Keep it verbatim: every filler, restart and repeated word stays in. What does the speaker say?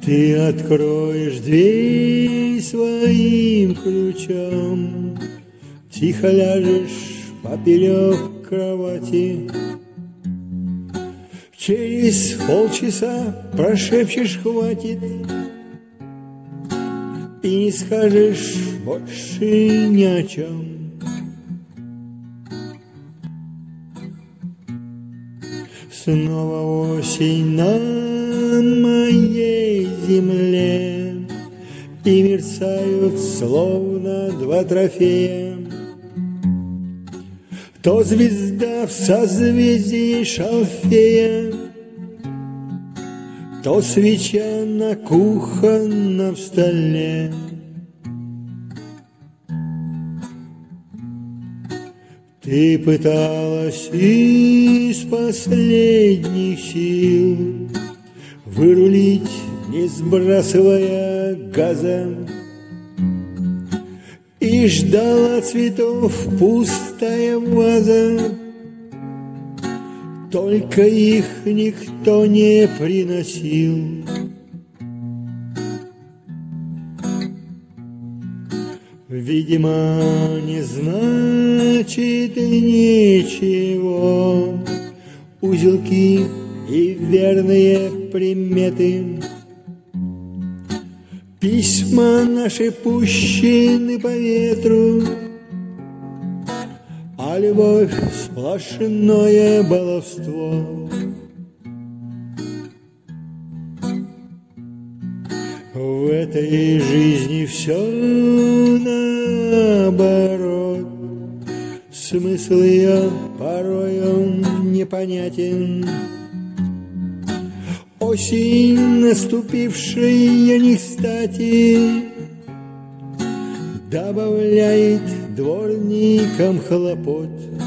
Ты откроешь дверь своим ключом, тихо ляжешь поперек кровати. Через полчаса прошепчешь «хватит» и не скажешь больше ни о чем. Снова осень на моей земле, и мерцают словно два трофея. То звезда в созвездии Шалфея, то свеча на кухонном столе. Ты пыталась из последних сил вырулить, не сбрасывая газа, и ждала цветов пустая ваза, только их никто не приносил. Видимо, не значит ничего узелки и верные приметы. Письма наши пущены по ветру, а любовь сплошное баловство. В этой жизни все наоборот, смысл ее порой он непонятен. Осень, наступившая не кстати, добавляет дворникам хлопот.